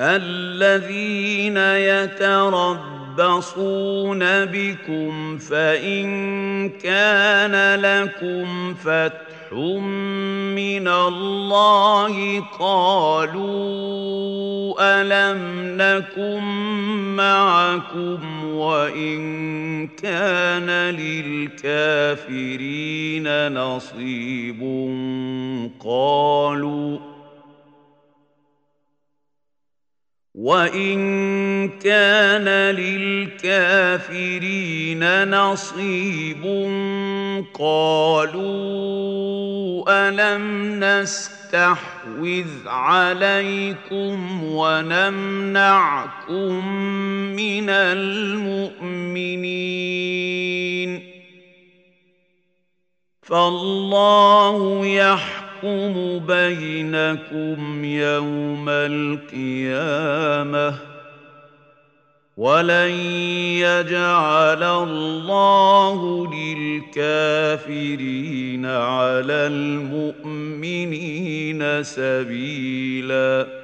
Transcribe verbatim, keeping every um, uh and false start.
الذين يتربصون بكم فإن كان لكم فتح من الله قالوا ألم نكن معكم وإن كان للكافرين نصيب قالوا وَإِن كَانَ لِلْكَافِرِينَ نَصِيبٌ قَالُوا أَلَمْ نَسْتَحْوِذْ عَلَيْكُمْ وَنَمْنَعْكُمْ مِنَ الْمُؤْمِنِينَ فَاللَّهُ يَحْكُمُ يحكم بينكم يوم القيامة ولن يجعل الله للكافرين على المؤمنين سبيلاً